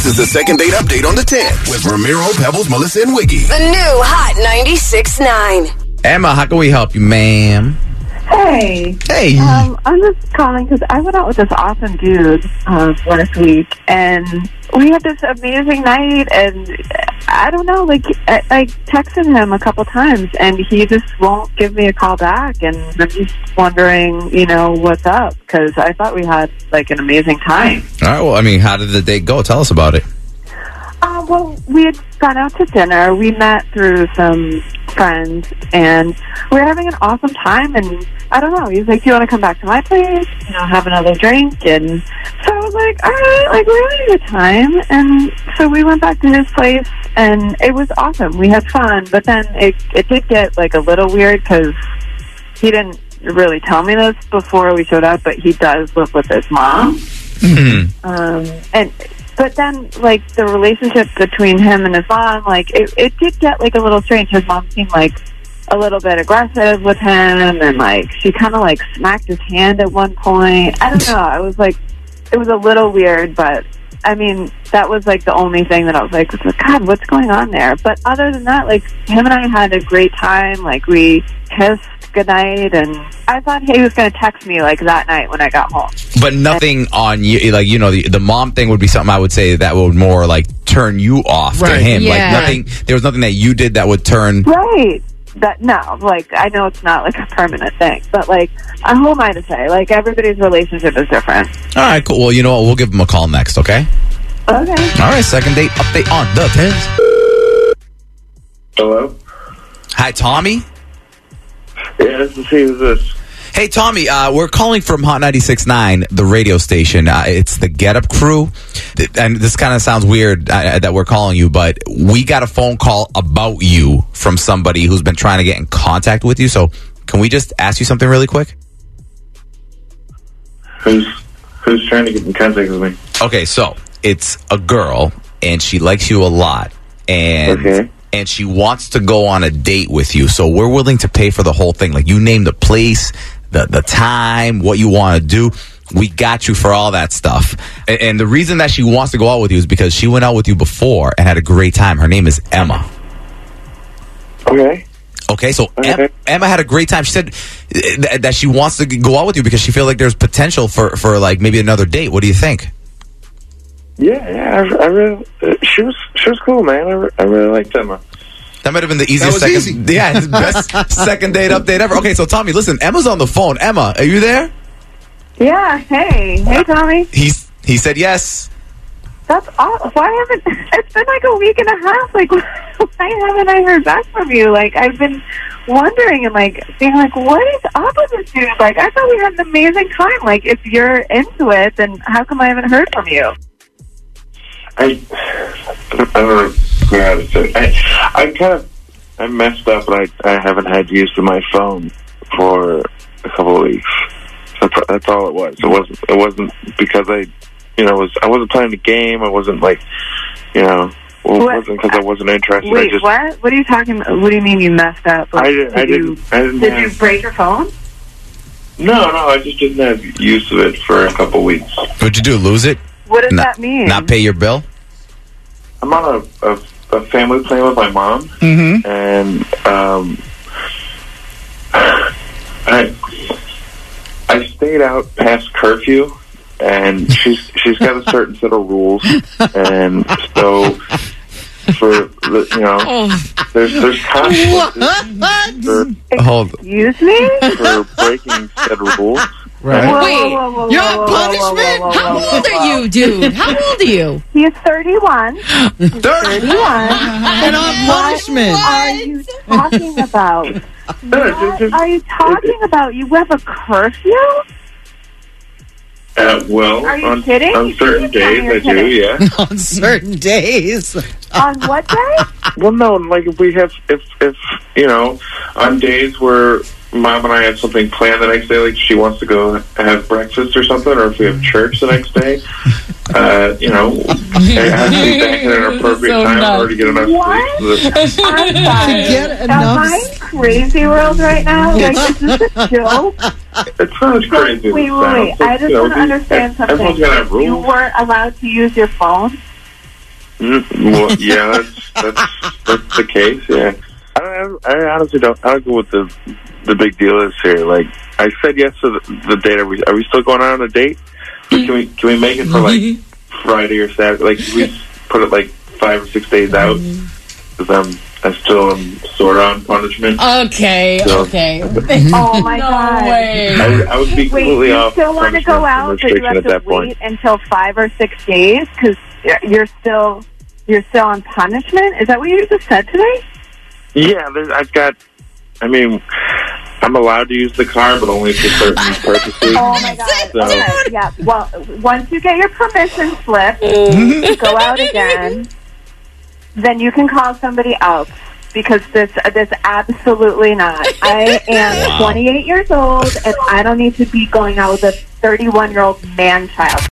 This is the second date update on the 10 with Ramiro, Pebbles, Melissa, and Wiggy. The new Hot 96.9. Emma, how can we help you, ma'am? Hey. Hey. I'm just calling because I went out with this awesome dude last week, and we had this amazing night, and I don't know, I texted him a couple times, and he just won't give me a call back, and I'm just wondering, what's up, because I thought we had, an amazing time. All right, well, how did the date go? Tell us about it. Well, we had gone out to dinner. We met through some friends, and we were having an awesome time, and I don't know, he's like, do you want to come back to my place, have another drink? And so I was like, all right, we're having a good time. And so we went back to his place, and it was awesome. We had fun, but then it did get a little weird because he didn't really tell me this before we showed up, but he does live with his mom. But then, the relationship between him and his mom, it did get, a little strange. His mom seemed, a little bit aggressive with him, and, she kind of, smacked his hand at one point. I don't know. It was a little weird, but, that was, the only thing that I was like, God, what's going on there? But other than that, him and I had a great time. We kissed goodnight, and I thought he was going to text me, that night when I got home. But nothing on you, the mom thing would be something I would say that would more, turn you off to him. Yeah. There was nothing that you did that would turn... Right. I know it's not, a permanent thing, but, who am I to say? Everybody's relationship is different. All right, cool. Well, you know what? We'll give him a call next, okay? Okay. All right, second date update on the 10s. Hello? Hi, Tommy. Yeah, let's see who's this. Hey, Tommy, we're calling from Hot 96.9, the radio station. It's the Get Up crew. And this kind of sounds weird that we're calling you, but we got a phone call about you from somebody who's been trying to get in contact with you. So can we just ask you something really quick? Who's trying to get in contact with me? Okay, so it's a girl, and she likes you a lot. And she wants to go on a date with you. So we're willing to pay for the whole thing. You name the place, the time, what you want to do. We got you for all that stuff. And the reason that she wants to go out with you is because she went out with you before and had a great time. Her name is Emma. Okay, so Emma had a great time. She said that she wants to go out with you because she feels like there's potential for maybe another date. What do you think? Yeah, I really. She was cool, man. I really liked Emma. That might have been the easiest second. Easy. Yeah, the best second date update ever. Okay, so Tommy, listen, Emma's on the phone. Emma, are you there? Yeah, hey, Tommy. He said yes. That's awesome. It's been a week and a half. Why haven't I heard back from you? I've been wondering and being what is up with this dude? I thought we had an amazing time. If you're into it, then how come I haven't heard from you? I don't know how to say. I messed up, and I haven't had use of my phone for a couple of weeks. That's all it was. It wasn't because I wasn't playing the game. I wasn't it wasn't because I wasn't interested. Wait, what? What are you talking about? What do you mean you messed up? Did you break your phone? No, I just didn't have use of it for a couple of weeks. What'd you do? Lose it? What does that mean? Not pay your bill? I'm on a family plan with my mom, and I stayed out past curfew, and she's got a certain set of rules, and so for there's consequences Excuse me? for breaking said rules. Right. Wait, you're on punishment? How old are you, dude? How old are you? He's 31. 31? And on punishment. What are you talking about? What are you talking about? You have a curfew? Are you kidding? On certain days I do, yeah. On certain days. On what day? Well, no, if on days where Mom and I have something planned the next day, she wants to go have breakfast or something, or if we have church the next day, it has to be back at an appropriate time in order to get enough sleep. I'm sorry. Get Am I in crazy world right now? Is this a joke? It sounds crazy. Wait. I just want to understand something. Everyone's got to have rules. You weren't allowed to use your phone? Well, yeah, that's the case. Yeah, I honestly don't. I don't go with the big deal is here. Like, I said yes to the date. Are we still going on a date? Can we make it for like Friday or Saturday? Like, can we put it like 5 or 6 days out? Because I still am sort of on punishment. Okay. So- Oh my No God. way. I would be Wait, completely you off. still want to go punishment out, and but you have restriction at to that point. wait until 5 or 6 days because you're still on punishment? Is that what you just said today? Yeah, I'm allowed to use the car, but only for certain purposes. Oh my God. So- Okay, yeah. Well, once you get your permission slip to go out again, then you can call somebody else. Because this absolutely not. I am 28 years old, and I don't need to be going out with a 31-year-old man-child.